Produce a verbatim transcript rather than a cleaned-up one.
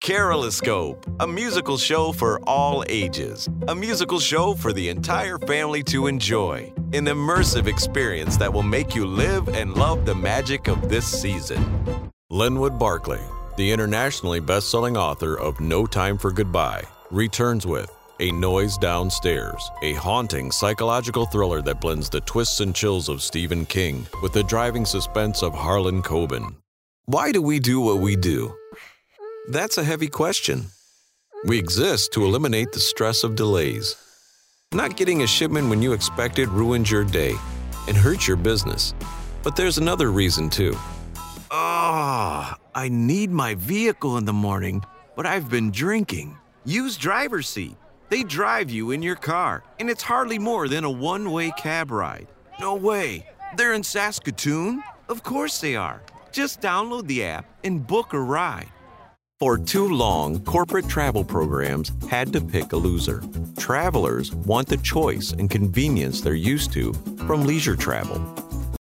Caroloscope, a musical show for all ages. A musical show for the entire family to enjoy. An immersive experience that will make you live and love the magic of this season. Linwood Barclay, the internationally best-selling author of No Time for Goodbye, returns with A Noise Downstairs, a haunting psychological thriller that blends the twists and chills of Stephen King with the driving suspense of Harlan Coben. Why do we do what we do? That's a heavy question. We exist to eliminate the stress of delays. Not getting a shipment when you expected ruins your day and hurts your business. But there's another reason too. Ah, oh, I need my vehicle in the morning, but I've been drinking. Use Driver's Seat. They drive you in your car, and it's hardly more than a one-way cab ride. No way. They're in Saskatoon? Of course they are. Just download the app and book a ride. For too long, corporate travel programs had to pick a loser. Travelers want the choice and convenience they're used to from leisure travel.